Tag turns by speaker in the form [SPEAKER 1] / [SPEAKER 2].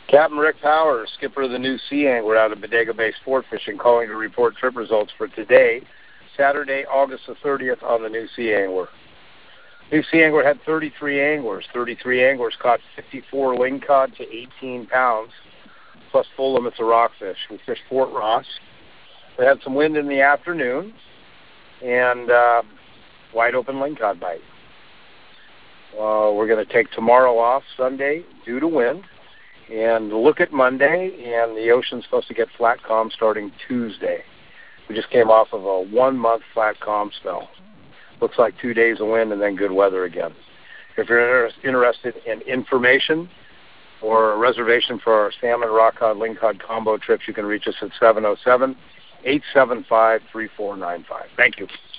[SPEAKER 1] Captain Rick Powers, skipper of the New Sea Angler out of Bodega Bay Sport Fishing, calling to report trip results for today, Saturday, August the 30th on the New Sea Angler. New Sea Angler had 33 anglers. 33 anglers caught 54 lingcod to 18 pounds, plus full limits of rockfish. We fished Fort Ross. We had some wind in the afternoon and wide open lingcod bite. We're going to take tomorrow off, Sunday, due to wind, and look at Monday, and the ocean's supposed to get flat calm starting Tuesday. We just came off of a 1-month flat calm spell. Looks like 2 days of wind and then good weather again. If you're interested in information or a reservation for our salmon, rockcod, lingcod combo trips, you can reach us at 707-875-3495. Thank you.